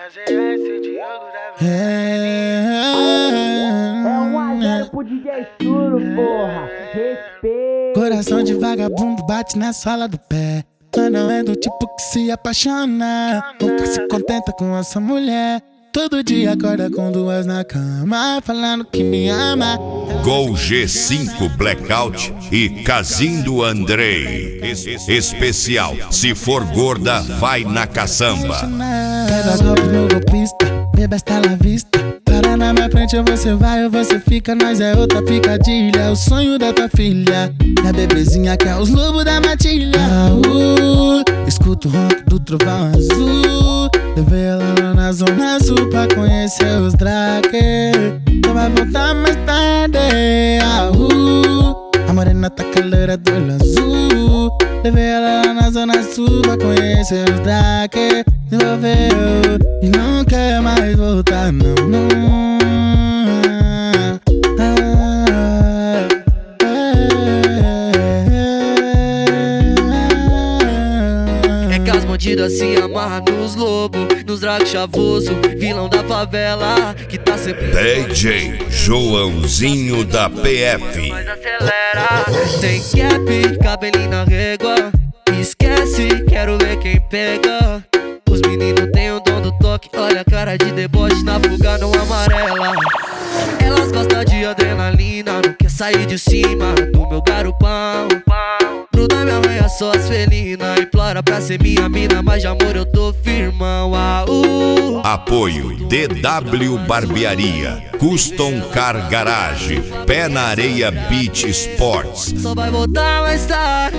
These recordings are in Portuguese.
É 1 a 0 pro DJ Suro, porra. Respeito. Coração de vagabundo bate na sola do pé. Mas não é do tipo que se apaixona. Nunca se contenta com essa mulher. Todo dia acorda com 2 na cama, falando que me ama. Gol G5 Blackout e Cazindo Andrei. Especial, se for gorda, vai na caçamba. Pega golpe no golpista, beba está na vista. Para na minha frente, ou você vai ou você fica. Nós é outra picadilha, é o sonho da tua filha. Minha bebezinha quer os lobos da matilha. Escuto o ronco do trovão azul. Levei ela lá na zona sul pra conhecer os Drake. Só vai voltar mais tarde. A morena tá com a loira do olho azul. Levei ela lá na zona sul pra conhecer os Drake. Desenvolveu e não quer mais voltar, não, não. É que as bandidas se amarram nos lobos, nos drag chavoso, vilão da favela que tá sempre. DJ Joãozinho da PF. Mas acelera. Tem cap, cabelinho na régua. Esquece, quero ver quem pega. Os meninos têm o dom do toque. Olha a cara de deboche na fuga não amarela. Elas gostam de adrenalina, não quer sair de cima do meu garupão. Gruda me arranha só as felinas. Implora pra ser minha mina, mas de amor eu tô firmão. Apoio DW Barbearia, Custom Car Garage, Pé na Areia Beach Sports. Só vai voltar mais tarde.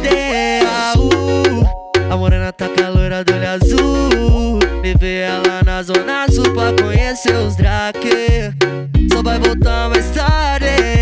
A morena tá com a loira do olho azul. Levei ela na zona sul pra conhecer os Drake. Só vai voltar mais tarde.